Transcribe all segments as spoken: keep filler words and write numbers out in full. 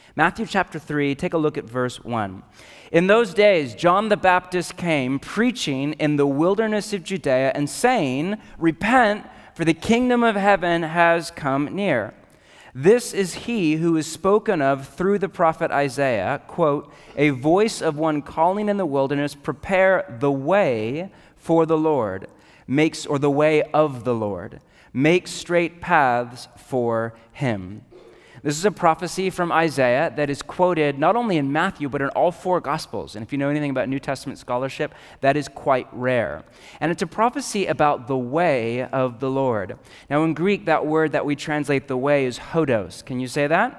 Matthew chapter three, take a look at verse one. In those days, John the Baptist came preaching in the wilderness of Judea and saying, "Repent, for the kingdom of heaven has come near." This is he who is spoken of through the prophet Isaiah, quote, "A voice of one calling in the wilderness, prepare the way for the Lord, makes or the way of the Lord, make straight paths for him." This is a prophecy from Isaiah that is quoted not only in Matthew, but in all four Gospels. And if you know anything about New Testament scholarship, that is quite rare. And it's a prophecy about the way of the Lord. Now in Greek, that word that we translate the way is hodos. Can you say that?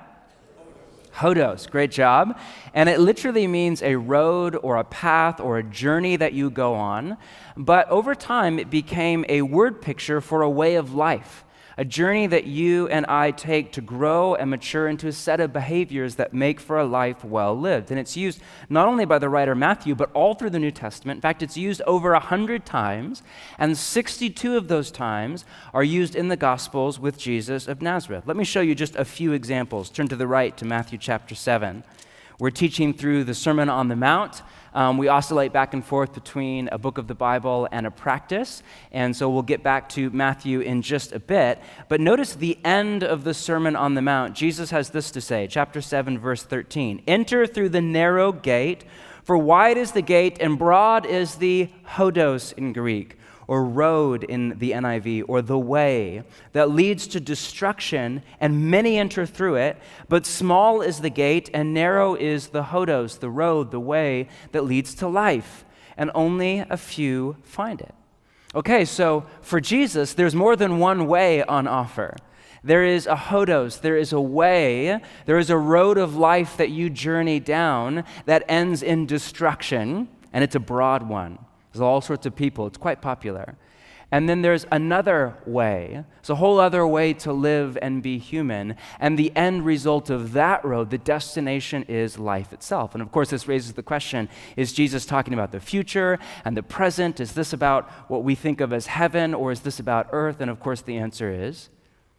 Hodos, great job. And it literally means a road or a path or a journey that you go on. But over time, it became a word picture for a way of life. A journey that you and I take to grow and mature into a set of behaviors that make for a life well lived. And it's used not only by the writer Matthew, but all through the New Testament. In fact, it's used over one hundred times, and sixty-two of those times are used in the Gospels with Jesus of Nazareth. Let me show you just a few examples. Turn to the right to Matthew chapter seven. We're teaching through the Sermon on the Mount. Um, we oscillate back and forth between a book of the Bible and a practice, and so we'll get back to Matthew in just a bit. But notice the end of the Sermon on the Mount. Jesus has this to say, chapter seven, verse thirteen. "Enter through the narrow gate, for wide is the gate and broad is the hodos in Greek, or road in the N I V, or the way that leads to destruction, and many enter through it, but small is the gate and narrow is the hodos, the road, the way that leads to life, and only a few find it." Okay, so for Jesus, there's more than one way on offer. There is a hodos, there is a way, there is a road of life that you journey down that ends in destruction, and it's a broad one. There's all sorts of people. It's quite popular. And then there's another way. It's a whole other way to live and be human. And the end result of that road, the destination, is life itself. And of course, this raises the question, is Jesus talking about the future and the present? Is this about what we think of as heaven, or is this about earth? And of course, the answer is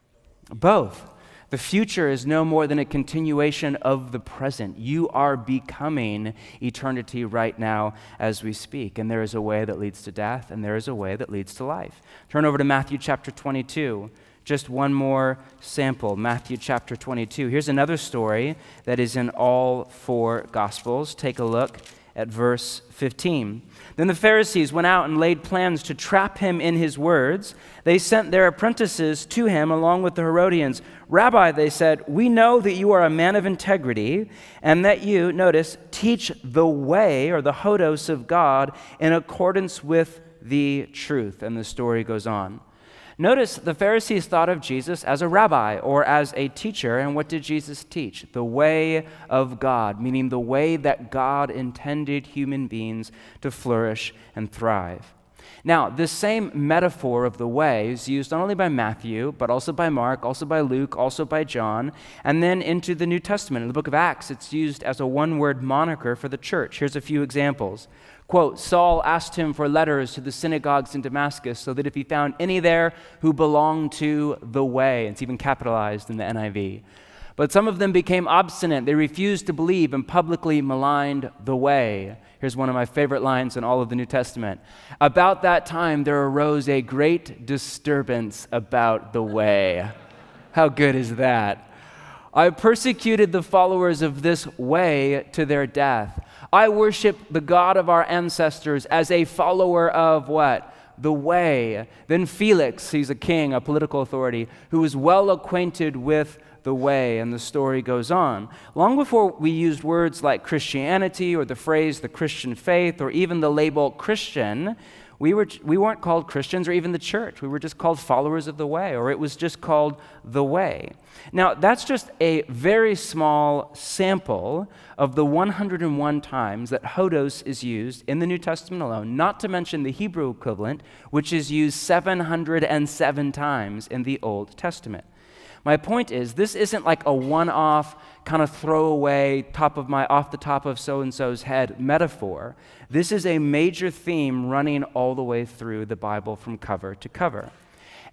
both. The future is no more than a continuation of the present. You are becoming eternity right now as we speak. And there is a way that leads to death, and there is a way that leads to life. Turn over to Matthew chapter twenty-two. Just one more sample, Matthew chapter twenty-two. Here's another story that is in all four Gospels. Take a look at verse fifteen. "Then the Pharisees went out and laid plans to trap him in his words. They sent their apprentices to him along with the Herodians. 'Rabbi,' they said, 'we know that you are a man of integrity and that you,'" notice, "'teach the way,' or the hodos of God, 'in accordance with the truth.'" And the story goes on. Notice the Pharisees thought of Jesus as a rabbi or as a teacher, and what did Jesus teach? The way of God, meaning the way that God intended human beings to flourish and thrive. Now, this same metaphor of the way is used not only by Matthew, but also by Mark, also by Luke, also by John, and then into the New Testament. In the book of Acts, it's used as a one-word moniker for the church. Here's a few examples. Quote, "Saul asked him for letters to the synagogues in Damascus so that if he found any there who belonged to the way," it's even capitalized in the N I V. "But some of them became obstinate. They refused to believe and publicly maligned the way." Here's one of my favorite lines in all of the New Testament. "About that time there arose a great disturbance about the way." How good is that? "I persecuted the followers of this way to their death. I worship the God of our ancestors as a follower of" what? "The way." Then Felix, he's a king, a political authority, who was well acquainted with the way, and the story goes on. Long before we used words like Christianity or the phrase the Christian faith or even the label Christian, we were we weren't called Christians or even the church. We were just called followers of the way, or it was just called the way. Now, that's just a very small sample of the one hundred one times that hodos is used in the New Testament alone, not to mention the Hebrew equivalent, which is used seven hundred seven times in the Old Testament. My point is, this isn't like a one-off, kind of throwaway, top of my, off the top of so-and-so's head metaphor. This is a major theme running all the way through the Bible from cover to cover.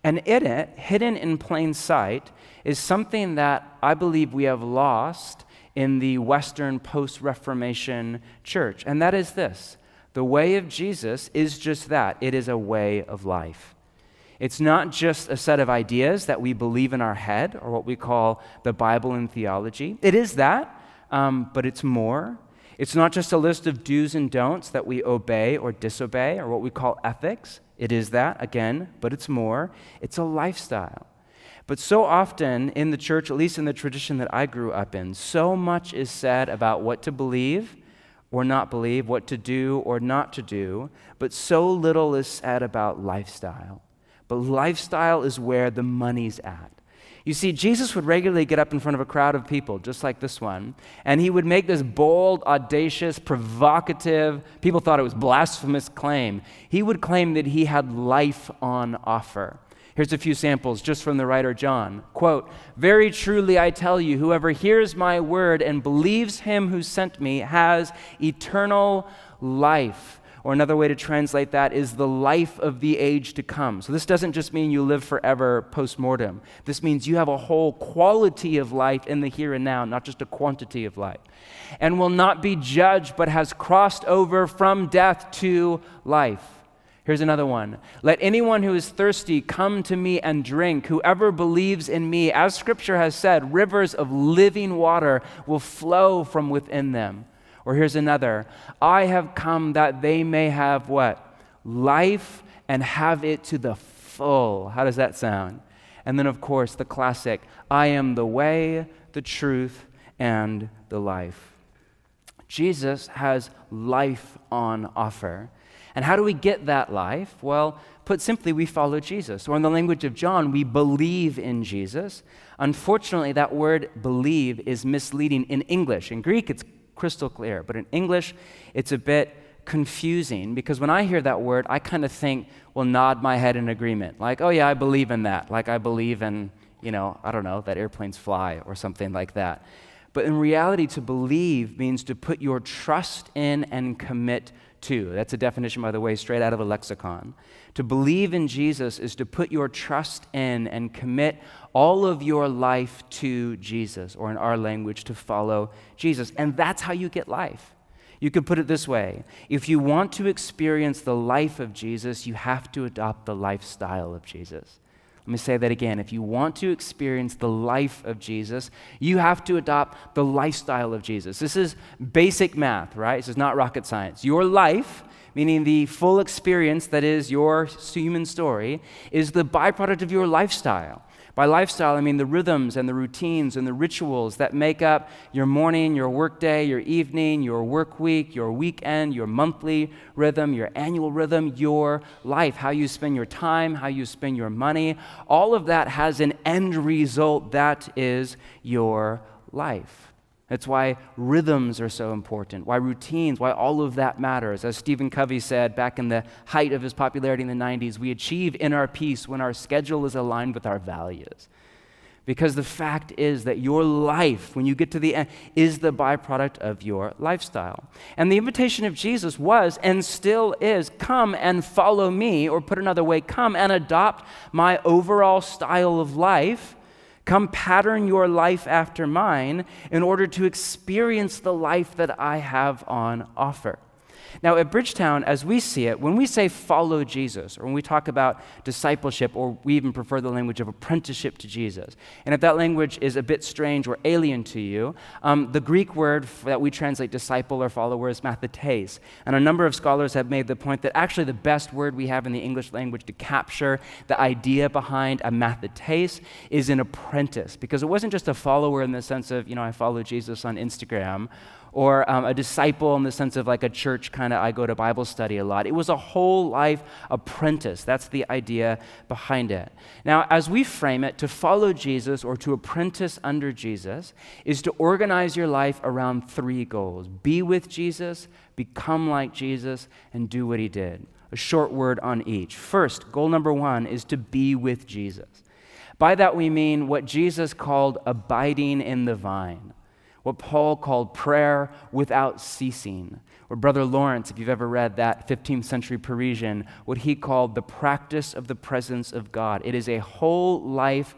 And in it, hidden in plain sight, is something that I believe we have lost in the Western post-Reformation church, and that is this. The way of Jesus is just that. It is a way of life. It's not just a set of ideas that we believe in our head, or what we call the Bible and theology. It is that, um, but it's more. It's not just a list of do's and don'ts that we obey or disobey, or what we call ethics. It is that, again, but it's more. It's a lifestyle. But so often in the church, at least in the tradition that I grew up in, so much is said about what to believe or not believe, what to do or not to do, but so little is said about lifestyle. But lifestyle is where the money's at. You see, Jesus would regularly get up in front of a crowd of people, just like this one, and he would make this bold, audacious, provocative, people thought it was blasphemous claim. He would claim that he had life on offer. Here's a few samples just from the writer John. Quote, "Very truly I tell you, whoever hears my word and believes him who sent me has eternal life." Or another way to translate that is the life of the age to come. So this doesn't just mean you live forever post-mortem. This means you have a whole quality of life in the here and now, not just a quantity of life. "And will not be judged, but has crossed over from death to life." Here's another one. "Let anyone who is thirsty come to me and drink. Whoever believes in me, as Scripture has said, rivers of living water will flow from within them." Or here's another. "I have come that they may have" what? "Life and have it to the full." How does that sound? And then, of course, the classic, "I am the way, the truth, and the life." Jesus has life on offer. And how do we get that life? Well, put simply, we follow Jesus. Or in the language of John, we believe in Jesus. Unfortunately, that word believe is misleading in English. In Greek, it's crystal clear. But in English, it's a bit confusing because when I hear that word, I kind of think, well, nod my head in agreement. Like, oh yeah, I believe in that. Like I believe in, you know, I don't know, that airplanes fly or something like that. But in reality, to believe means to put your trust in and commit to. That's a definition, by the way, straight out of a lexicon. To believe in Jesus is to put your trust in and commit all of your life to Jesus, or in our language, to follow Jesus. And that's how you get life. You could put it this way. If you want to experience the life of Jesus, you have to adopt the lifestyle of Jesus. Let me say that again. If you want to experience the life of Jesus, you have to adopt the lifestyle of Jesus. This is basic math, right? This is not rocket science. Your life, meaning the full experience that is your human story, is the byproduct of your lifestyle. By lifestyle, I mean the rhythms and the routines and the rituals that make up your morning, your workday, your evening, your work week, your weekend, your monthly rhythm, your annual rhythm, your life, how you spend your time, how you spend your money. All of that has an end result that is your life. That's why rhythms are so important, why routines, why all of that matters. As Stephen Covey said back in the height of his popularity in the nineties, we achieve inner peace when our schedule is aligned with our values. Because the fact is that your life, when you get to the end, is the byproduct of your lifestyle. And the invitation of Jesus was and still is, come and follow me, or put another way, come and adopt my overall style of life. Come pattern your life after mine in order to experience the life that I have on offer. Now, at Bridgetown, as we see it, when we say follow Jesus, or when we talk about discipleship, or we even prefer the language of apprenticeship to Jesus, and if that language is a bit strange or alien to you, um, the Greek word that we translate disciple or follower is mathetes. And a number of scholars have made the point that actually the best word we have in the English language to capture the idea behind a mathetes is an apprentice, because it wasn't just a follower in the sense of, you know, I follow Jesus on Instagram, or um, a disciple in the sense of like a church kind of, I go to Bible study a lot. It was a whole life apprentice. That's the idea behind it. Now, as we frame it, to follow Jesus or to apprentice under Jesus is to organize your life around three goals. Be with Jesus, become like Jesus, and do what he did. A short word on each. First, goal number one is to be with Jesus. By that we mean what Jesus called abiding in the vine. what Paul called prayer without ceasing. Or Brother Lawrence, if you've ever read that fifteenth century Parisian, what he called the practice of the presence of God. It is a whole life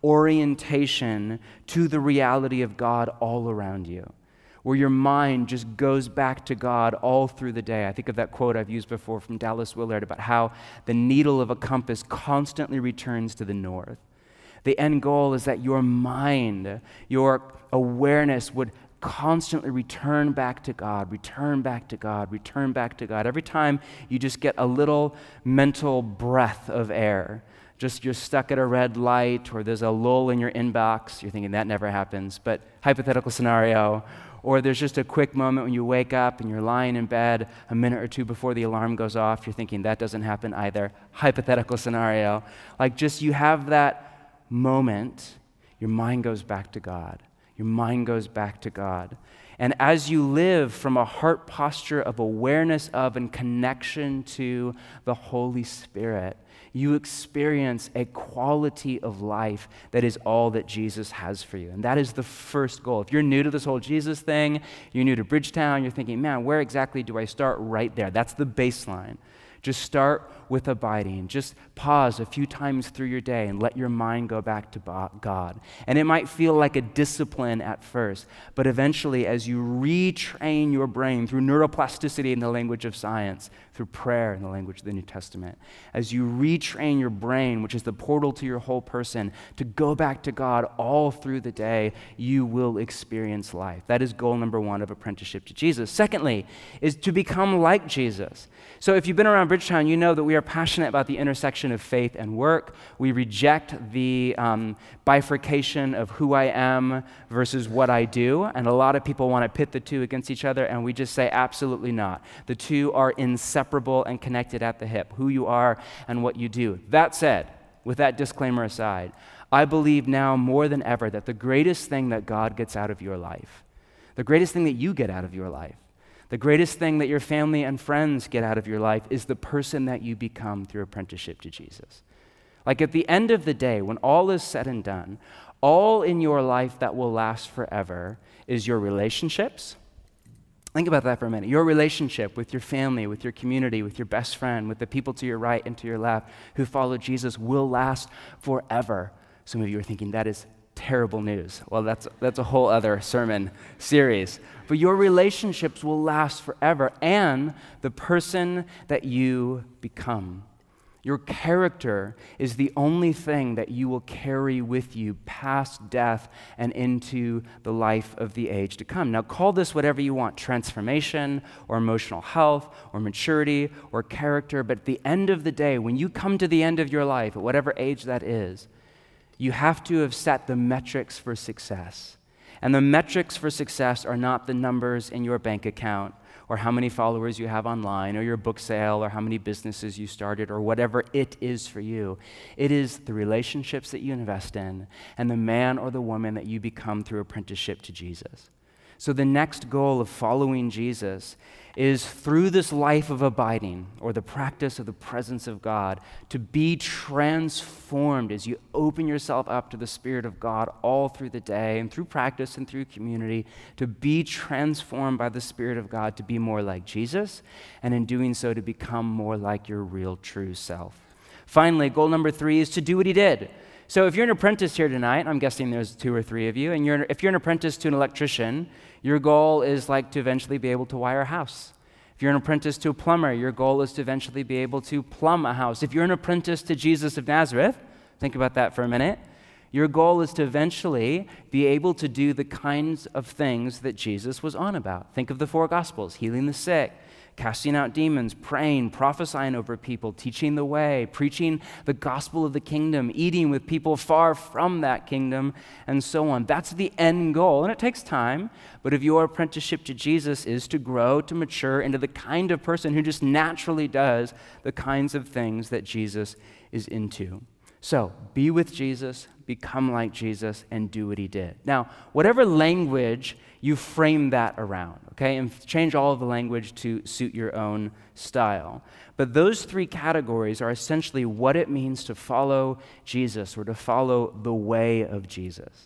orientation to the reality of God all around you, where your mind just goes back to God all through the day. I think of that quote I've used before from Dallas Willard about how the needle of a compass constantly returns to the north. The end goal is that your mind, your awareness would constantly return back to God, return back to God, return back to God. Every time you just get a little mental breath of air, just you're stuck at a red light or there's a lull in your inbox, you're thinking that never happens, but hypothetical scenario, or there's just a quick moment when you wake up and you're lying in bed a minute or two before the alarm goes off, you're thinking that doesn't happen either, hypothetical scenario. Like just you have that moment, your mind goes back to God. Your mind goes back to God. And as you live from a heart posture of awareness of and connection to the Holy Spirit, you experience a quality of life that is all that Jesus has for you. And that is the first goal. If you're new to this whole Jesus thing, you're new to Bridgetown, you're thinking, man, where exactly do I start? Right there. That's the baseline. Just start with abiding. Just pause a few times through your day and let your mind go back to God. And it might feel like a discipline at first, but eventually as you retrain your brain through neuroplasticity in the language of science, through prayer in the language of the New Testament, as you retrain your brain, which is the portal to your whole person, to go back to God all through the day, you will experience life. That is goal number one of apprenticeship to Jesus. Secondly, is to become like Jesus. So if you've been around Bridgetown, you know that we are passionate about the intersection of faith and work. We reject the um, bifurcation of who I am versus what I do, and a lot of people want to pit the two against each other, and we just say absolutely not. The two are inseparable and connected at the hip, who you are and what you do. That said, with that disclaimer aside, I believe now more than ever that the greatest thing that God gets out of your life, the greatest thing that you get out of your life, the greatest thing that your family and friends get out of your life is the person that you become through apprenticeship to Jesus. Like at the end of the day, when all is said and done, all in your life that will last forever is your relationships. Think about that for a minute. Your relationship with your family, with your community, with your best friend, with the people to your right and to your left who follow Jesus will last forever. Some of you are thinking that is terrible news. Well, that's that's a whole other sermon series. But your relationships will last forever, and the person that you become. Your character is the only thing that you will carry with you past death and into the life of the age to come. Now, call this whatever you want, transformation or emotional health or maturity or character, but at the end of the day, when you come to the end of your life, at whatever age that is, you have to have set the metrics for success. And the metrics for success are not the numbers in your bank account or how many followers you have online or your book sale or how many businesses you started or whatever it is for you. It is the relationships that you invest in and the man or the woman that you become through apprenticeship to Jesus. So the next goal of following Jesus is through this life of abiding or the practice of the presence of God to be transformed as you open yourself up to the Spirit of God all through the day and through practice and through community, to be transformed by the Spirit of God to be more like Jesus, and in doing so to become more like your real true self. Finally, goal number three is to do what he did. So if you're an apprentice here tonight, I'm guessing there's two or three of you, and you're, if you're an apprentice to an electrician, your goal is like to eventually be able to wire a house. If you're an apprentice to a plumber, your goal is to eventually be able to plumb a house. If you're an apprentice to Jesus of Nazareth, think about that for a minute, your goal is to eventually be able to do the kinds of things that Jesus was on about. Think of the four Gospels: healing the sick, casting out demons, praying, prophesying over people, teaching the way, preaching the gospel of the kingdom, eating with people far from that kingdom, and so on. That's the end goal, and it takes time, but if your apprenticeship to Jesus is to grow, to mature into the kind of person who just naturally does the kinds of things that Jesus is into. So, be with Jesus, become like Jesus, and do what he did. Now, whatever language you frame that around, okay, and change all of the language to suit your own style. But those three categories are essentially what it means to follow Jesus or to follow the way of Jesus.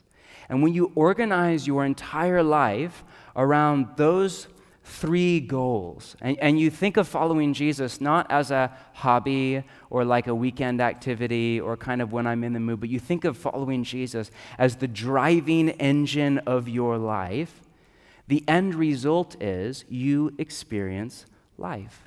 And when you organize your entire life around those three goals, and, and you think of following Jesus not as a hobby or like a weekend activity or kind of when I'm in the mood, but you think of following Jesus as the driving engine of your life, the end result is you experience life.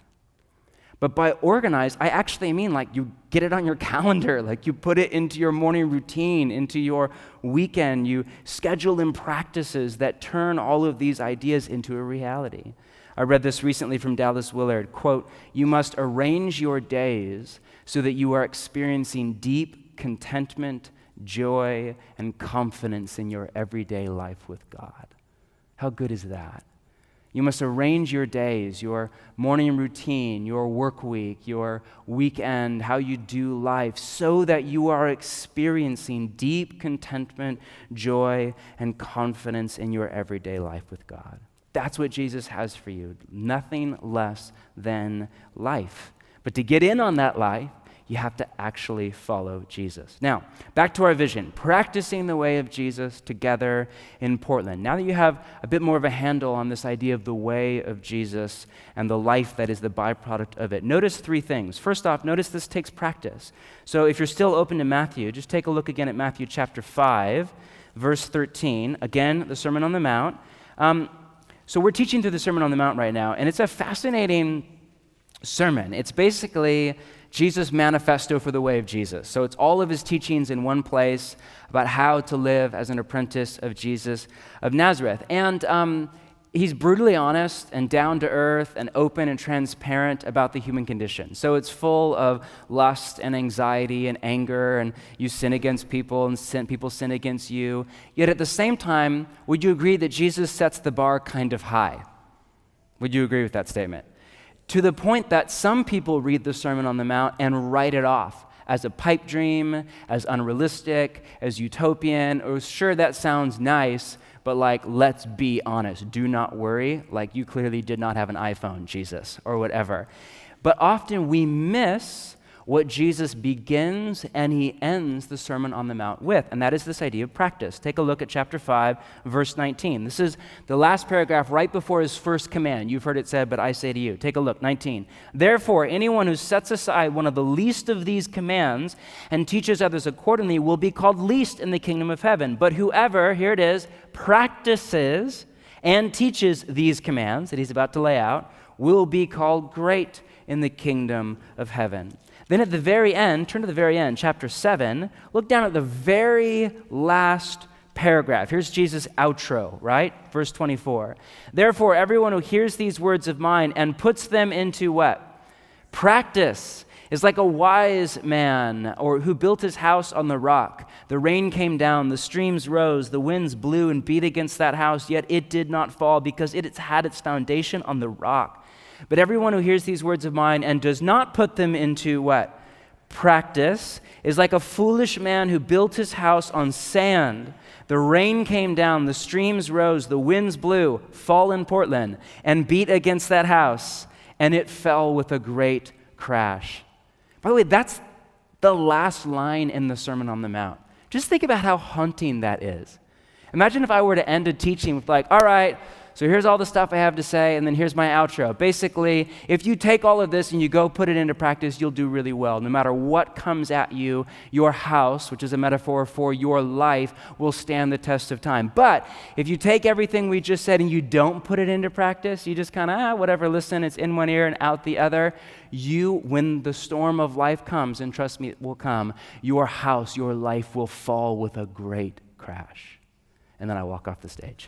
But by organized, I actually mean like you get it on your calendar, like you put it into your morning routine, into your weekend, you schedule in practices that turn all of these ideas into a reality. I read this recently from Dallas Willard, quote, "You must arrange your days so that you are experiencing deep contentment, joy, and confidence in your everyday life with God." How good is that? You must arrange your days, your morning routine, your work week, your weekend, how you do life, so that you are experiencing deep contentment, joy, and confidence in your everyday life with God. That's what Jesus has for you, nothing less than life. But to get in on that life, you have to actually follow Jesus. Now, back to our vision, practicing the way of Jesus together in Portland. Now that you have a bit more of a handle on this idea of the way of Jesus and the life that is the byproduct of it, notice three things. First off, notice this takes practice. So if you're still open to Matthew, just take a look again at Matthew chapter five, verse thirteen. Again, the Sermon on the Mount. Um, so we're teaching through the Sermon on the Mount right now, and it's a fascinating sermon. It's basically Jesus' manifesto for the way of Jesus. So it's all of his teachings in one place about how to live as an apprentice of Jesus of Nazareth. And um, he's brutally honest and down to earth and open and transparent about the human condition. So it's full of lust and anxiety and anger, and you sin against people and sin, people sin against you. Yet at the same time, would you agree that Jesus sets the bar kind of high? Would you agree with that statement? To the point that some people read the Sermon on the Mount and write it off as a pipe dream, as unrealistic, as utopian, or sure, that sounds nice, but like, let's be honest, do not worry, like you clearly did not have an iPhone, Jesus, or whatever. But often we miss what Jesus begins and he ends the Sermon on the Mount with, and that is this idea of practice. Take a look at chapter five, verse nineteen. This is the last paragraph right before his first command. You've heard it said, but I say to you. Take a look, nineteen. "Therefore, anyone who sets aside one of the least of these commands and teaches others accordingly will be called least in the kingdom of heaven. But whoever," here it is, "practices and teaches these commands," that he's about to lay out, "will be called great in the kingdom of heaven." Then at the very end, turn to the very end, chapter seven, look down at the very last paragraph. Here's Jesus' outro, right? Verse twenty-four. "Therefore, everyone who hears these words of mine and puts them into" what? "Practice is like a wise man or who built his house on the rock. The rain came down, the streams rose, the winds blew and beat against that house, yet it did not fall because it had its foundation on the rock. But everyone who hears these words of mine and does not put them into" what? "Practice is like a foolish man who built his house on sand. The rain came down, the streams rose, the winds blew," fall in Portland, "and beat against that house, and it fell with a great crash." By the way, that's the last line in the Sermon on the Mount. Just think about how haunting that is. Imagine if I were to end a teaching with like, all right, so here's all the stuff I have to say, and then here's my outro. Basically, if you take all of this and you go put it into practice, you'll do really well. No matter what comes at you, your house, which is a metaphor for your life, will stand the test of time. But if you take everything we just said and you don't put it into practice, you just kind of, ah, whatever, listen, it's in one ear and out the other, you, when the storm of life comes, and trust me, it will come, your house, your life will fall with a great crash. And then I walk off the stage.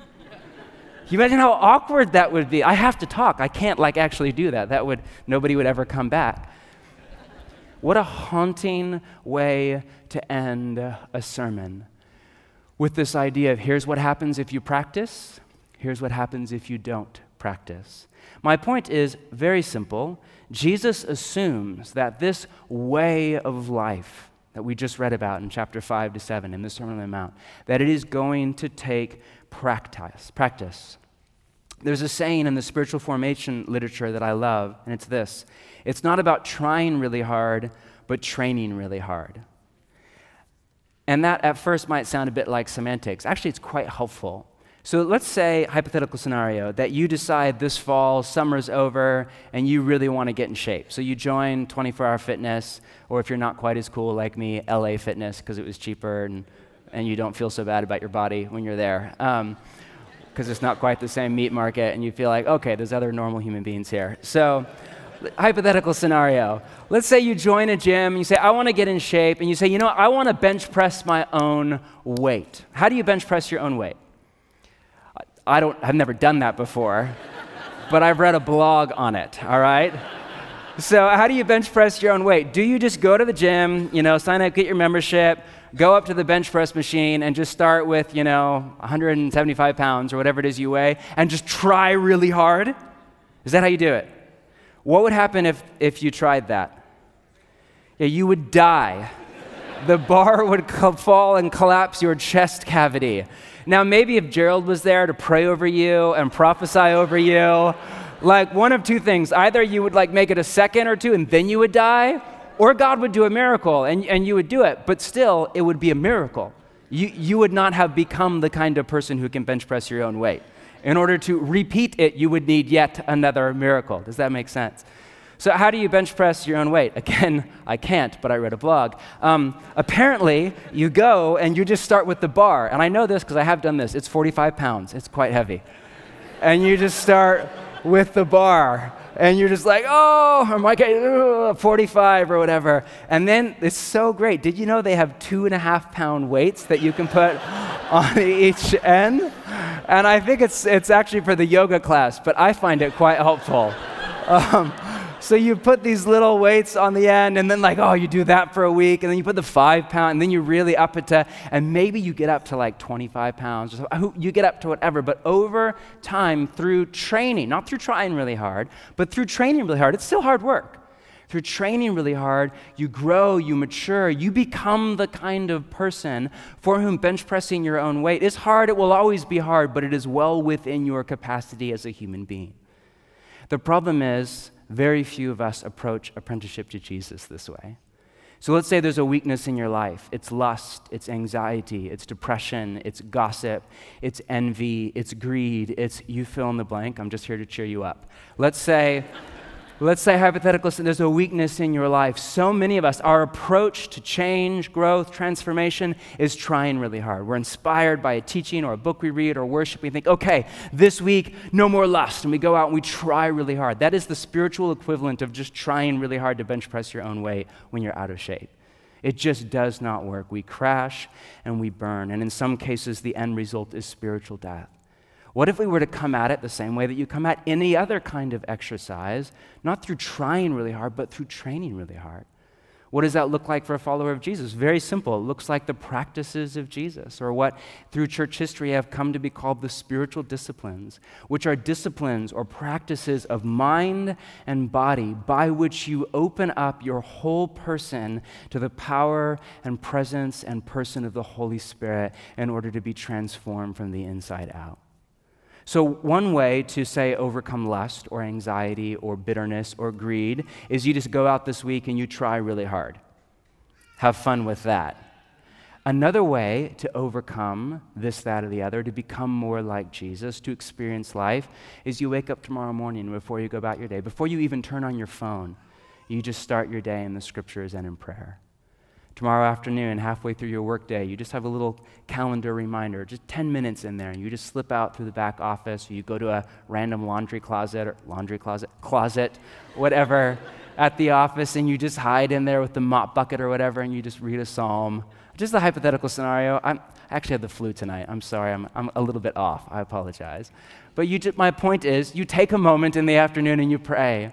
Can you imagine how awkward that would be? I have to talk. I can't like actually do that. That would, nobody would ever come back. What a haunting way to end a sermon with this idea of here's what happens if you practice, here's what happens if you don't practice. My point is very simple. Jesus assumes that this way of life that we just read about in chapter five to seven in the Sermon on the Mount, that it is going to take practice. Practice. There's a saying in the spiritual formation literature that I love, and it's this. It's not about trying really hard, but training really hard. And that at first might sound a bit like semantics. Actually, it's quite helpful. So let's say, hypothetical scenario, that you decide this fall, summer's over, and you really want to get in shape. So you join twenty-four hour fitness, or if you're not quite as cool like me, L A Fitness, because it was cheaper, and, and you don't feel so bad about your body when you're there. Um, because it's not quite the same meat market, and you feel like, okay, there's other normal human beings here. So, hypothetical scenario. Let's say you join a gym, and you say, I want to get in shape, and you say, you know, I want to bench press my own weight. How do you bench press your own weight? I don't, I've never done that before, but I've read a blog on it, all right? So how do you bench press your own weight? Do you just go to the gym, you know, sign up, get your membership, go up to the bench press machine and just start with, you know, one hundred seventy-five pounds or whatever it is you weigh, and just try really hard? Is that how you do it? What would happen if, if you tried that? Yeah, you would die. The bar would co- fall and collapse your chest cavity. Now, maybe if Gerald was there to pray over you and prophesy over you, like one of two things. Either you would like make it a second or two and then you would die, or God would do a miracle and, and you would do it. But still, it would be a miracle. You, you would not have become the kind of person who can bench press your own weight. In order to repeat it, you would need yet another miracle. Does that make sense? So how do you bench press your own weight? Again, I can't, but I read a blog. Um, apparently, you go and you just start with the bar. And I know this because I have done this. It's forty-five pounds. It's quite heavy. And you just start with the bar. And you're just like, oh, I'm like, ugh, forty-five or whatever. And then it's so great. Did you know they have two and a half pound weights that you can put on each end? And I think it's it's actually for the yoga class, but I find it quite helpful. Um, So you put these little weights on the end, and then like, oh, you do that for a week, and then you put the five pound, and then you really up it to, and maybe you get up to like twenty-five pounds, or so, you get up to whatever, but over time, through training, not through trying really hard, but through training really hard, it's still hard work. Through training really hard, you grow, you mature, you become the kind of person for whom bench pressing your own weight is hard. It will always be hard, but it is well within your capacity as a human being. The problem is, very few of us approach apprenticeship to Jesus this way. So let's say there's a weakness in your life. It's lust, it's anxiety, it's depression, it's gossip, it's envy, it's greed, it's you fill in the blank. I'm just here to cheer you up. Let's say, let's say hypothetical, there's a weakness in your life. So many of us, our approach to change, growth, transformation is trying really hard. We're inspired by a teaching or a book we read or worship. We think, okay, this week, no more lust. And we go out and we try really hard. That is the spiritual equivalent of just trying really hard to bench press your own weight when you're out of shape. It just does not work. We crash and we burn. And in some cases, the end result is spiritual death. What if we were to come at it the same way that you come at any other kind of exercise, not through trying really hard, but through training really hard? What does that look like for a follower of Jesus? Very simple. It looks like the practices of Jesus, or what through church history have come to be called the spiritual disciplines, which are disciplines or practices of mind and body by which you open up your whole person to the power and presence and person of the Holy Spirit in order to be transformed from the inside out. So one way to, say, overcome lust or anxiety or bitterness or greed is you just go out this week and you try really hard. Have fun with that. Another way to overcome this, that, or the other, to become more like Jesus, to experience life, is you wake up tomorrow morning before you go about your day, before you even turn on your phone, you just start your day in the scriptures and in prayer. Tomorrow afternoon, halfway through your workday, you just have a little calendar reminder, just ten minutes in there, and you just slip out through the back office, or you go to a random laundry closet, or laundry closet, closet, whatever, at the office, and you just hide in there with the mop bucket or whatever, and you just read a psalm. Just a hypothetical scenario. I'm, I actually have the flu tonight. I'm sorry, I'm, I'm a little bit off. I apologize. But you just, my point is, you take a moment in the afternoon and you pray.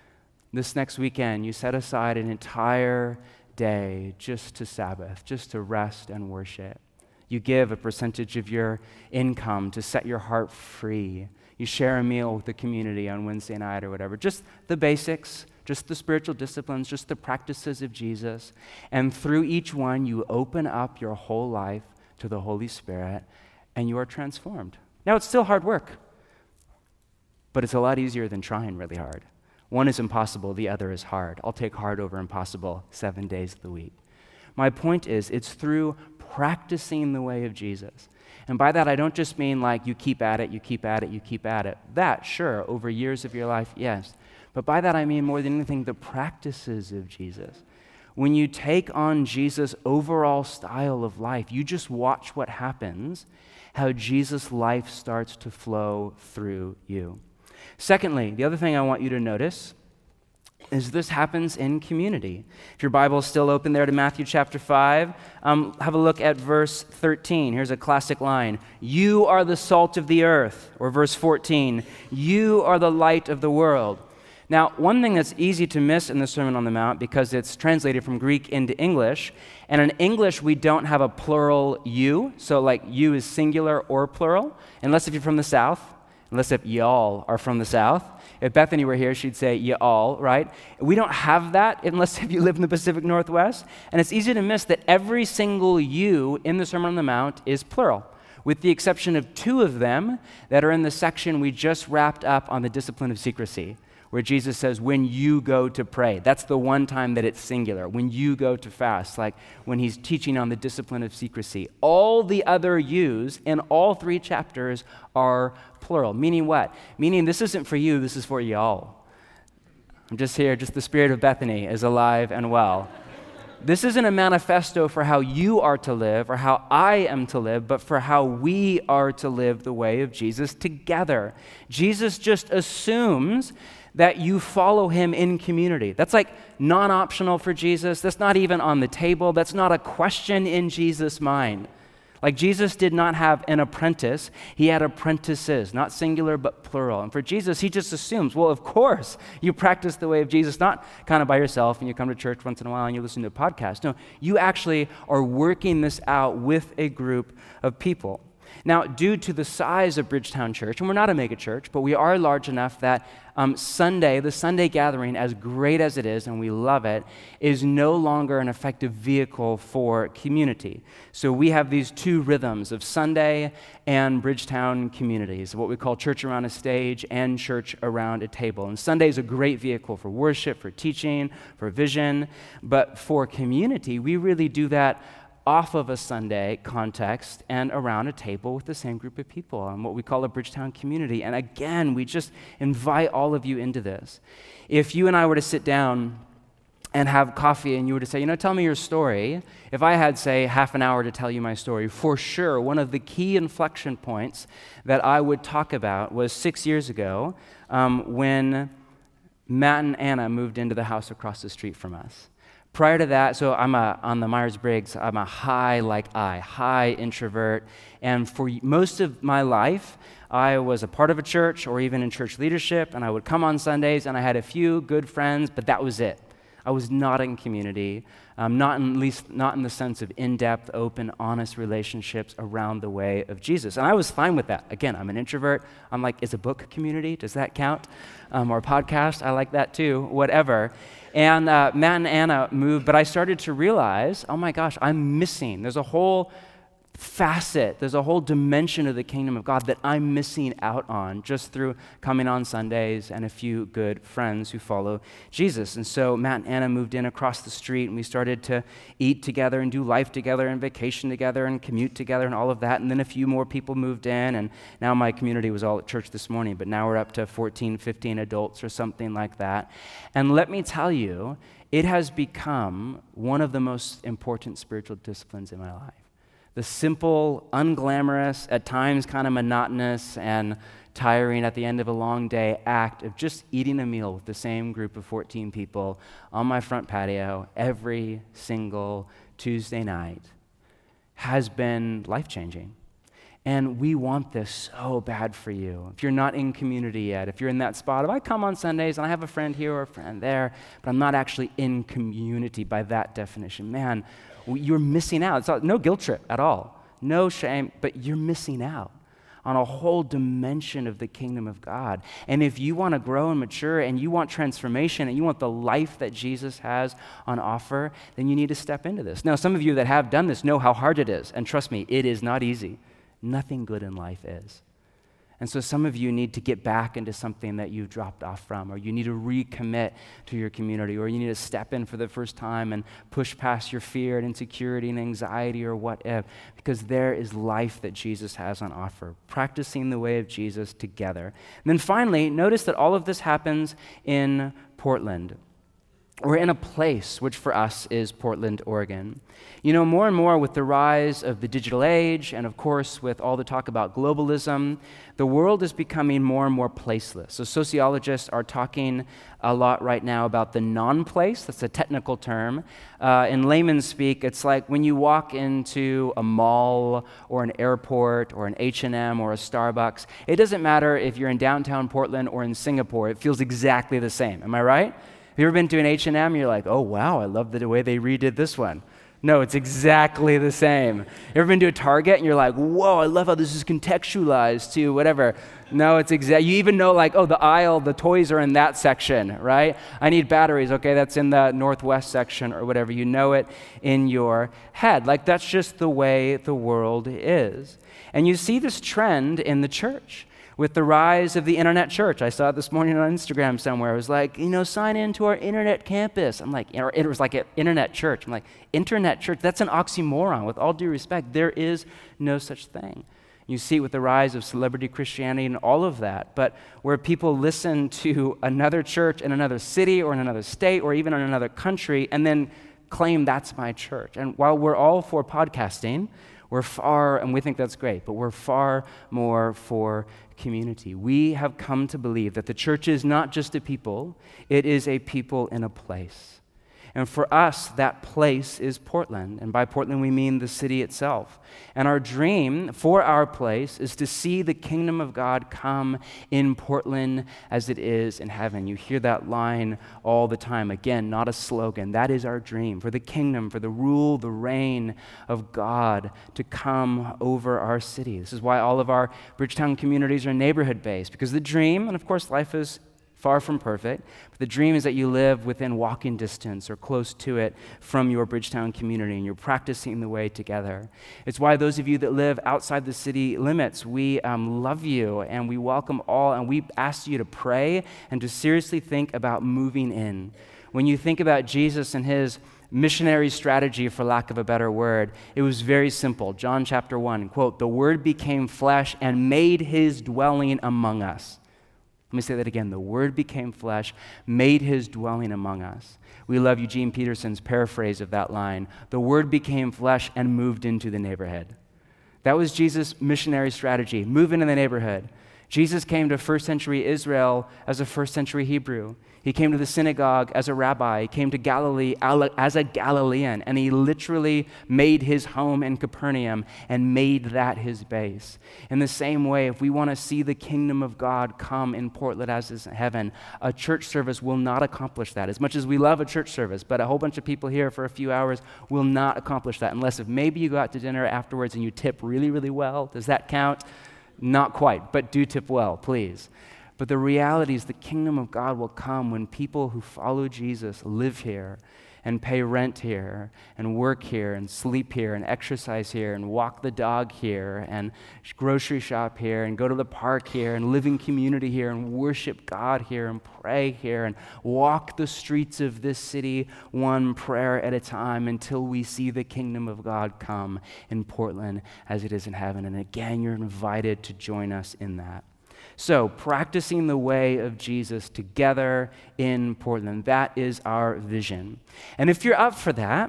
This next weekend, you set aside an entire day just to Sabbath, just to rest and worship. You give a percentage of your income to set your heart free. You share a meal with the community on Wednesday night or whatever. Just the basics, just the spiritual disciplines, just the practices of Jesus. And through each one, you open up your whole life to the Holy Spirit, and you are transformed. Now, it's still hard work, but it's a lot easier than trying really hard. One is impossible, the other is hard. I'll take hard over impossible seven days of the week. My point is, it's through practicing the way of Jesus. And by that, I don't just mean like you keep at it, you keep at it, you keep at it. That, sure, over years of your life, yes. But by that, I mean more than anything, the practices of Jesus. When you take on Jesus' overall style of life, you just watch what happens, how Jesus' life starts to flow through you. Secondly, the other thing I want you to notice is this happens in community. If your Bible is still open there to Matthew chapter five, um, have a look at verse thirteen. Here's a classic line. You are the salt of the earth. Or verse fourteen, you are the light of the world. Now, one thing that's easy to miss in the Sermon on the Mount, because it's translated from Greek into English, and in English we don't have a plural you, so like you is singular or plural, unless if you're from the South, unless if y'all are from the South. If Bethany were here, she'd say y'all, right? We don't have that unless if you live in the Pacific Northwest, and it's easy to miss that every single you in the Sermon on the Mount is plural, with the exception of two of them that are in the section we just wrapped up on the discipline of secrecy, where Jesus says, when you go to pray. That's the one time that it's singular, when you go to fast, like when he's teaching on the discipline of secrecy. All the other yous in all three chapters are plural. Meaning what? Meaning this isn't for you, this is for y'all. I'm just here, just the spirit of Bethany is alive and well. This isn't a manifesto for how you are to live or how I am to live, but for how we are to live the way of Jesus together. Jesus just assumes that you follow him in community. That's like non-optional for Jesus. That's not even on the table. That's not a question in Jesus' mind. Like Jesus did not have an apprentice. He had apprentices, not singular, but plural. And for Jesus, he just assumes, well, of course, you practice the way of Jesus, not kind of by yourself and you come to church once in a while and you listen to a podcast. No, you actually are working this out with a group of people. Now, due to the size of Bridgetown Church, and we're not a mega church, but we are large enough that um, Sunday, the Sunday gathering, as great as it is, and we love it, is no longer an effective vehicle for community. So we have these two rhythms of Sunday and Bridgetown communities, what we call church around a stage and church around a table. And Sunday is a great vehicle for worship, for teaching, for vision, but for community, we really do that off of a Sunday context and around a table with the same group of people and what we call a Bridgetown community. And again, we just invite all of you into this. If you and I were to sit down and have coffee and you were to say, you know, tell me your story, if I had, say, half an hour to tell you my story, for sure, one of the key inflection points that I would talk about was six years ago um, when Matt and Anna moved into the house across the street from us. Prior to that, so I'm a, on the Myers-Briggs, I'm a high like I, high introvert, and for most of my life, I was a part of a church or even in church leadership, and I would come on Sundays, and I had a few good friends, but that was it. I was not in community, um, not in, at least not in the sense of in-depth, open, honest relationships around the way of Jesus. And I was fine with that. Again, I'm an introvert. I'm like, is a book community? Does that count? Um, or a podcast? I like that too, whatever. And uh, Matt and Anna moved, but I started to realize, oh my gosh, I'm missing. There's a whole facet, there's a whole dimension of the kingdom of God that I'm missing out on just through coming on Sundays and a few good friends who follow Jesus. And so Matt and Anna moved in across the street, and we started to eat together and do life together and vacation together and commute together and all of that. And then a few more people moved in, and now my community was all at church this morning, but now we're up to fourteen, fifteen adults or something like that. And let me tell you, it has become one of the most important spiritual disciplines in my life. The simple, unglamorous, at times kind of monotonous and tiring at the end of a long day act of just eating a meal with the same group of fourteen people on my front patio every single Tuesday night has been life-changing. And we want this so bad for you. If you're not in community yet, if you're in that spot, if I come on Sundays and I have a friend here or a friend there, but I'm not actually in community by that definition, man, you're missing out. It's no guilt trip at all. No shame, but you're missing out on a whole dimension of the kingdom of God. And if you want to grow and mature and you want transformation and you want the life that Jesus has on offer, then you need to step into this. Now, some of you that have done this know how hard it is. And trust me, it is not easy. Nothing good in life is. And so some of you need to get back into something that you've dropped off from, or you need to recommit to your community, or you need to step in for the first time and push past your fear and insecurity and anxiety or what if, because there is life that Jesus has on offer, practicing the way of Jesus together. And then finally, notice that all of this happens in Portland. We're in a place which for us is Portland, Oregon. You know, more and more with the rise of the digital age, and of course with all the talk about globalism, the world is becoming more and more placeless. So sociologists are talking a lot right now about the non-place. That's a technical term. Uh, in layman's speak, it's like when you walk into a mall or an airport or an H and M or a Starbucks, it doesn't matter if you're in downtown Portland or in Singapore, it feels exactly the same. Am I right? Have you ever been to an H and M? You're like, oh, wow, I love the way they redid this one. No, it's exactly the same. You ever been to a Target and you're like, whoa, I love how this is contextualized to whatever. No, it's exact. You even know like, oh, the aisle, the toys are in that section, right? I need batteries. Okay, that's in the northwest section or whatever. You know it in your head. Like that's just the way the world is. And you see this trend in the church. With the rise of the internet church. I saw it this morning on Instagram somewhere. It was like, you know, sign in to our internet campus. I'm like, it was like an internet church. I'm like, internet church, that's an oxymoron. With all due respect, there is no such thing. You see it with the rise of celebrity Christianity and all of that. But where people listen to another church in another city or in another state or even in another country and then claim that's my church. And while we're all for podcasting, we're far, and we think that's great, but we're far more for community. We have come to believe that the church is not just a people, it is a people in a place. And for us, that place is Portland. And by Portland, we mean the city itself. And our dream for our place is to see the kingdom of God come in Portland as it is in heaven. You hear that line all the time. Again, not a slogan. That is our dream for the kingdom, for the rule, the reign of God to come over our city. This is why all of our Bridgetown communities are neighborhood-based, because the dream, and of course life is far from perfect, but the dream is that you live within walking distance or close to it from your Bridgetown community, and you're practicing the way together. It's why those of you that live outside the city limits, we um, love you and we welcome all, and we ask you to pray and to seriously think about moving in. When you think about Jesus and his missionary strategy, for lack of a better word, it was very simple. John chapter one, quote, "The Word became flesh and made his dwelling among us." Let me say that again. The Word became flesh, made his dwelling among us. We love Eugene Peterson's paraphrase of that line. The Word became flesh and moved into the neighborhood. That was Jesus' missionary strategy, move into the neighborhood. Jesus came to first century Israel as a first century Hebrew. He came to the synagogue as a rabbi. He came to Galilee as a Galilean, and he literally made his home in Capernaum and made that his base. In the same way, if we want to see the kingdom of God come in Portland as is in heaven, a church service will not accomplish that. As much as we love a church service, but a whole bunch of people here for a few hours will not accomplish that, unless if maybe you go out to dinner afterwards and you tip really, really well. Does that count? Not quite, but do tip well, please. But the reality is the kingdom of God will come when people who follow Jesus live here and pay rent here and work here and sleep here and exercise here and walk the dog here and grocery shop here and go to the park here and live in community here and worship God here and pray here and walk the streets of this city one prayer at a time until we see the kingdom of God come in Portland as it is in heaven. And again, you're invited to join us in that. So, practicing the way of Jesus together in Portland, that is our vision. And if you're up for that,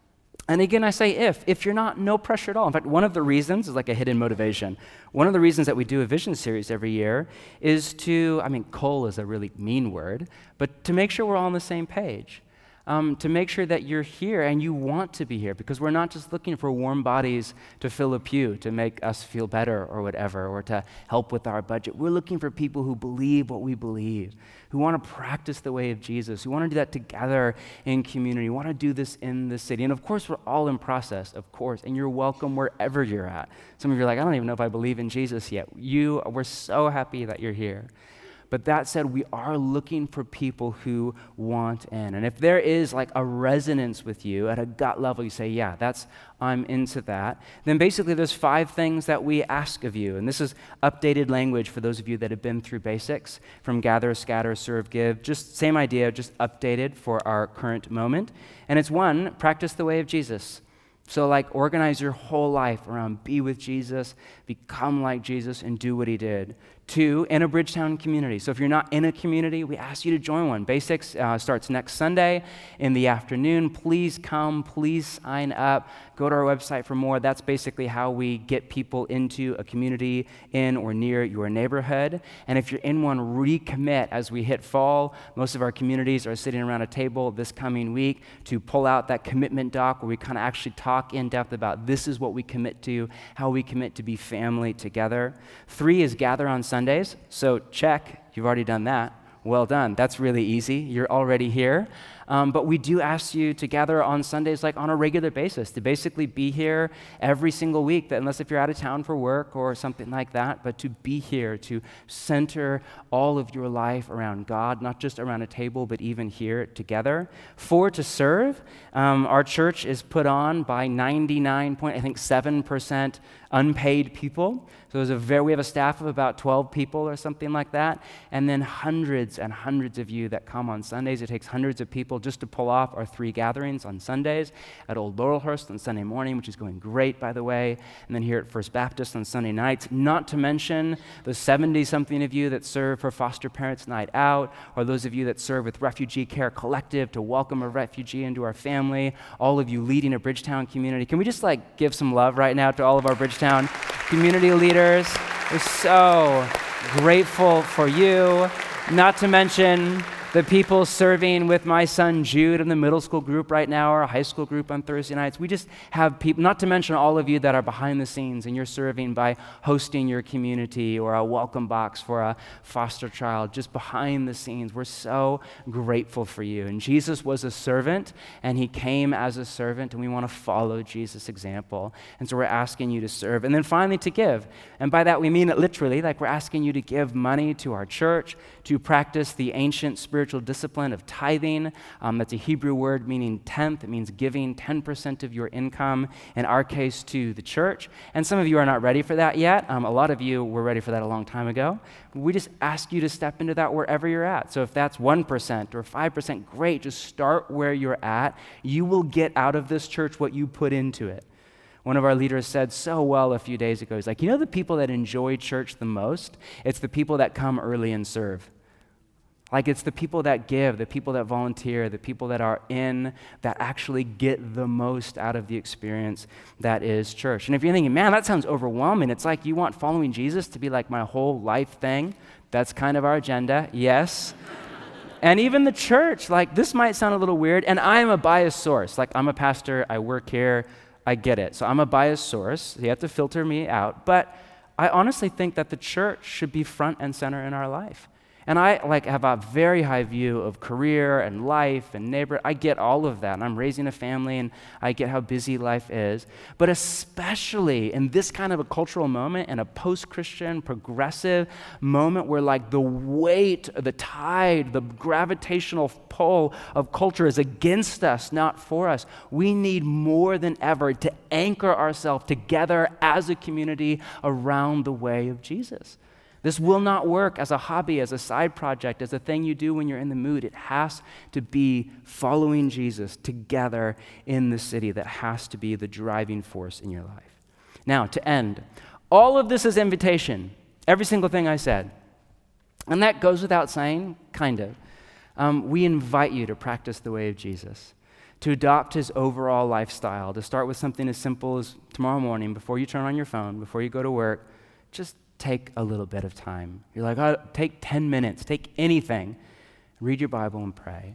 and again, I say if, if you're not, no pressure at all. In fact, one of the reasons is like a hidden motivation. One of the reasons that we do a vision series every year is to, I mean, cull is a really mean word, but to make sure we're all on the same page. Um, to make sure that you're here and you want to be here, because we're not just looking for warm bodies to fill a pew, to make us feel better or whatever, or to help with our budget. We're looking for people who believe what we believe, who want to practice the way of Jesus, who want to do that together in community, want to do this in the city. And of course, we're all in process, of course, and you're welcome wherever you're at. Some of you are like, I don't even know if I believe in Jesus yet. You, we're so happy that you're here. But that said, we are looking for people who want in. And if there is like a resonance with you at a gut level, you say, yeah, that's, I'm into that, then basically there's five things that we ask of you. And this is updated language for those of you that have been through basics from gather, scatter, serve, give. Just same idea, just updated for our current moment. And it's one, practice the way of Jesus. So like organize your whole life around be with Jesus, become like Jesus, and do what he did. Two, in a Bridgetown community. So if you're not in a community, we ask you to join one. Basics uh, starts next Sunday in the afternoon. Please come, please sign up. Go to our website for more. That's basically how we get people into a community in or near your neighborhood. And if you're in one, recommit as we hit fall. Most of our communities are sitting around a table this coming week to pull out that commitment doc where we kind of actually talk in depth about this is what we commit to, how we commit to be family together. Three is gather on Sundays. So check, you've already done that. Well done. That's really easy. You're already here. Um, but we do ask you to gather on Sundays like on a regular basis, to basically be here every single week, that unless if you're out of town for work or something like that, but to be here, to center all of your life around God, not just around a table, but even here together. Four, to serve. Um, our church is put on by ninety-nine point, I think, seven percent unpaid people. So there's a very, we have a staff of about twelve people or something like that, and then hundreds and hundreds of you that come on Sundays. It takes hundreds of people just to pull off our three gatherings on Sundays, at Old Laurelhurst on Sunday morning, which is going great, by the way, and then here at First Baptist on Sunday nights, not to mention the seventy-something of you that serve for Foster Parents Night Out, or those of you that serve with Refugee Care Collective to welcome a refugee into our family, all of you leading a Bridgetown community. Can we just like give some love right now to all of our Bridgetown community leaders? We're so grateful for you. Not to mention the people serving with my son Jude in the middle school group right now, or a high school group on Thursday nights. We just have people, not to mention all of you that are behind the scenes and you're serving by hosting your community or a welcome box for a foster child, just behind the scenes. We're so grateful for you. And Jesus was a servant, and he came as a servant, and we want to follow Jesus' example. And so we're asking you to serve. And then finally, to give. And by that, we mean it literally, like we're asking you to give money to our church, to practice the ancient spiritual discipline of tithing. Um, that's a Hebrew word meaning tenth. It means giving ten percent of your income, in our case, to the church. And some of you are not ready for that yet. Um, a lot of you were ready for that a long time ago. We just ask you to step into that wherever you're at. So if that's one percent or five percent, great. Just start where you're at. You will get out of this church what you put into it. One of our leaders said so well a few days ago, he's like, you know the people that enjoy church the most? It's the people that come early and serve. Like it's the people that give, the people that volunteer, the people that are in, that actually get the most out of the experience that is church. And if you're thinking, man, that sounds overwhelming, it's like you want following Jesus to be like my whole life thing. That's kind of our agenda, yes. And even the church, like this might sound a little weird, and I'm a biased source. Like I'm a pastor, I work here, I get it. So I'm a biased source. You have to filter me out. But I honestly think that the church should be front and center in our life. And I like have a very high view of career and life and neighbor. I get all of that. And I'm raising a family, and I get how busy life is. But especially in this kind of a cultural moment, in a post-Christian, progressive moment where like the weight, the tide, the gravitational pull of culture is against us, not for us, we need more than ever to anchor ourselves together as a community around the way of Jesus. This will not work as a hobby, as a side project, as a thing you do when you're in the mood. It has to be following Jesus together in the city. That has to be the driving force in your life. Now, to end, all of this is invitation. Every single thing I said. And that goes without saying, kind of. Um, we invite you to practice the way of Jesus, to adopt his overall lifestyle, to start with something as simple as tomorrow morning, before you turn on your phone, before you go to work, just take a little bit of time. You're like, oh, take ten minutes, take anything. Read your Bible and pray.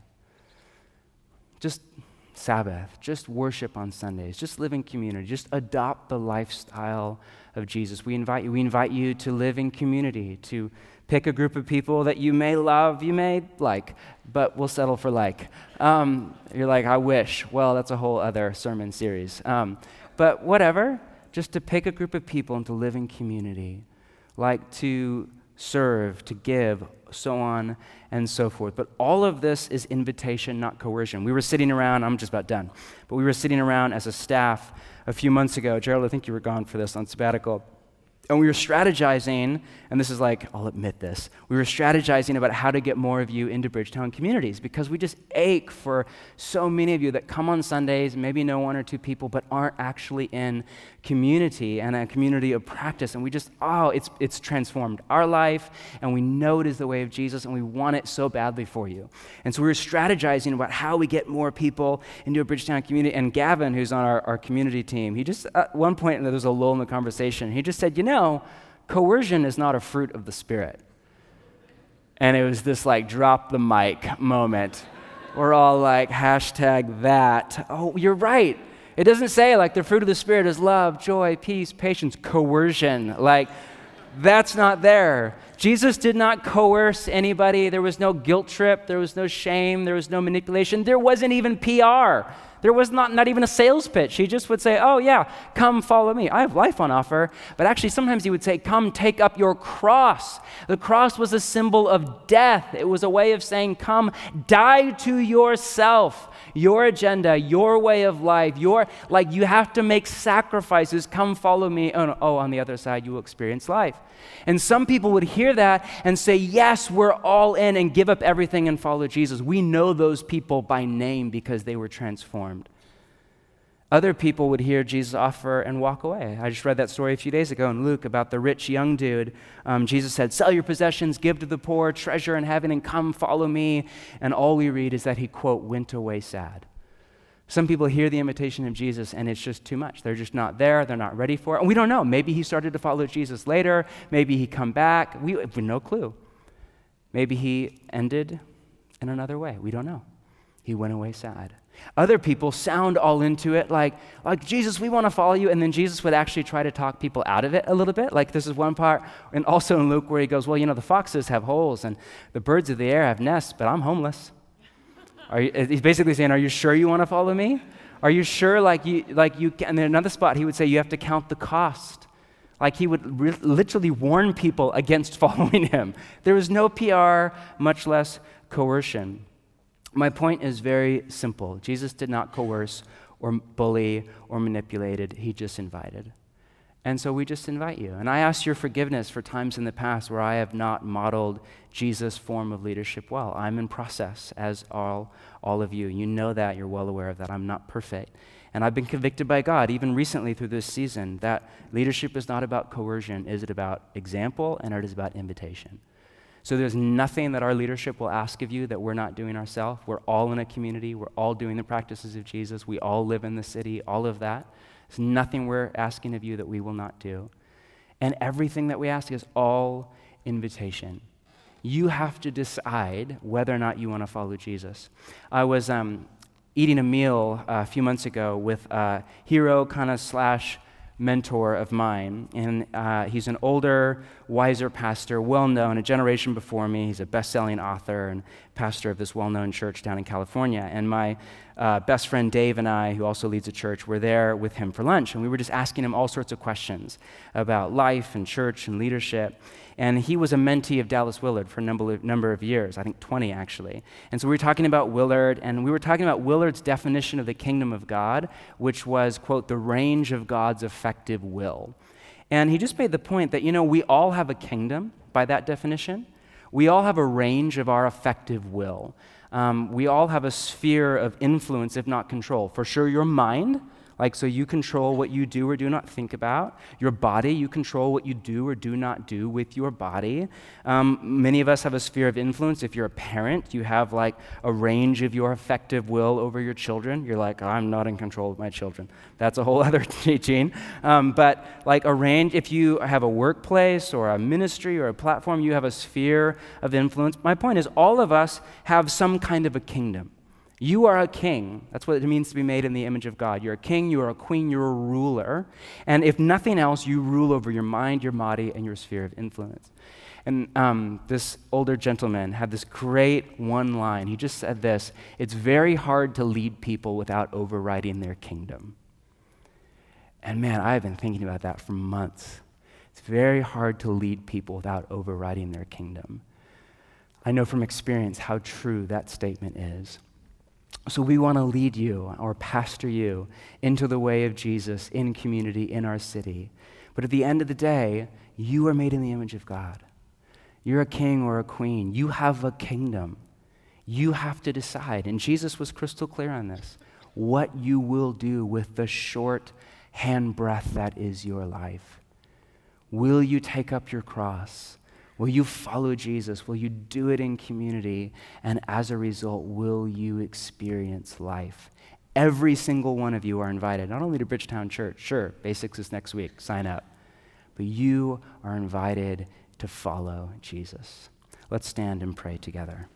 Just Sabbath, just worship on Sundays, just live in community, just adopt the lifestyle of Jesus. We invite you, we invite you to live in community, to pick a group of people that you may love, you may like, but we'll settle for like. Um, you're like, I wish. Well, that's a whole other sermon series. Um, but whatever, just to pick a group of people and to live in community. Like to serve, to give, so on and so forth. But all of this is invitation, not coercion. We were sitting around, I'm just about done, but we were sitting around as a staff a few months ago. Gerald, I think you were gone for this on sabbatical. And we were strategizing, and this is like, I'll admit this, we were strategizing about how to get more of you into Bridgetown communities, because we just ache for so many of you that come on Sundays, maybe know one or two people, but aren't actually in community and a community of practice. And we just, oh, it's it's transformed our life, and we know it is the way of Jesus, and we want it so badly for you. And so we were strategizing about how we get more people into a Bridgetown community. And Gavin, who's on our, our community team, he just, at one point, there was a lull in the conversation, he just said, you know, No, coercion is not a fruit of the Spirit. And it was this like drop the mic moment. We're all like, hashtag that. Oh, you're right. It doesn't say like the fruit of the Spirit is love, joy, peace, patience, coercion. Like, that's not there. Jesus did not coerce anybody. There was no guilt trip. There was no shame. There was no manipulation. There wasn't even P R. There was not, not even a sales pitch. He just would say, oh yeah, come follow me. I have life on offer. But actually sometimes he would say, come take up your cross. The cross was a symbol of death. It was a way of saying, come die to yourself, your agenda, your way of life, your, like you have to make sacrifices. Come follow me. Oh, no, oh, on the other side, you will experience life. And some people would hear that and say, yes, we're all in, and give up everything and follow Jesus. We know those people by name because they were transformed. Other people would hear Jesus offer and walk away. I just read that story a few days ago in Luke about the rich young dude. Um, Jesus said, sell your possessions, give to the poor, treasure in heaven, and come follow me. And all we read is that he, quote, went away sad. Some people hear the invitation of Jesus and it's just too much. They're just not there. They're not ready for it. And we don't know. Maybe he started to follow Jesus later. Maybe he come back. We have no clue. Maybe he ended in another way. We don't know. He went away sad. Other people sound all into it like, like Jesus, we want to follow you. And then Jesus would actually try to talk people out of it a little bit. Like this is one part. And also in Luke where he goes, well, you know, the foxes have holes and the birds of the air have nests, but I'm homeless. Are you, he's basically saying, are you sure you want to follow me? Are you sure like you, like you can? And then another spot, he would say, you have to count the cost. Like he would re- literally warn people against following him. There was no P R, much less coercion. My point is very simple. Jesus did not coerce or bully or manipulated. He just invited. And so we just invite you. And I ask your forgiveness for times in the past where I have not modeled Jesus' form of leadership well. I'm in process, as all, all of you. You know that. You're well aware of that. I'm not perfect. And I've been convicted by God, even recently through this season, that leadership is not about coercion. Is it about example, and it is about invitation. So there's nothing that our leadership will ask of you that we're not doing ourselves. We're all in a community. We're all doing the practices of Jesus. We all live in the city, all of that. There's nothing we're asking of you that we will not do. And everything that we ask is all invitation. You have to decide whether or not you want to follow Jesus. I was um, eating a meal uh, a few months ago with a hero kind of slash mentor of mine, and uh, he's an older, wiser pastor, well-known, a generation before me. He's a best-selling author and pastor of this well-known church down in California. And my uh, best friend Dave and I, who also leads a church, were there with him for lunch, and we were just asking him all sorts of questions about life and church and leadership. And he was a mentee of Dallas Willard for a number of, number of years, I think twenty actually. And so we were talking about Willard, and we were talking about Willard's definition of the kingdom of God, which was, quote, the range of God's effective will. And he just made the point that, you know, we all have a kingdom by that definition. We all have a range of our effective will. Um, we all have a sphere of influence, if not control. For sure, your mind. Like, so you control what you do or do not think about. Your body, you control what you do or do not do with your body. Um, many of us have a sphere of influence. If you're a parent, you have like a range of your effective will over your children. You're like, I'm not in control of my children. That's a whole other teaching. Um, but like a range, if you have a workplace or a ministry or a platform, you have a sphere of influence. My point is all of us have some kind of a kingdom. You are a king. That's what it means to be made in the image of God. You're a king, you are a queen, you're a ruler. And if nothing else, you rule over your mind, your body, and your sphere of influence. And um, this older gentleman had this great one line. He just said this, it's very hard to lead people without overriding their kingdom. And man, I've been thinking about that for months. It's very hard to lead people without overriding their kingdom. I know from experience how true that statement is. So we want to lead you or pastor you into the way of Jesus in community, in our city. But at the end of the day, you are made in the image of God. You're a king or a queen. You have a kingdom. You have to decide, and Jesus was crystal clear on this, what you will do with the short handbreadth that is your life. Will you take up your cross? Will you follow Jesus? Will you do it in community? And as a result, will you experience life? Every single one of you are invited, not only to Bridgetown Church, sure, basics is next week, sign up, but you are invited to follow Jesus. Let's stand and pray together.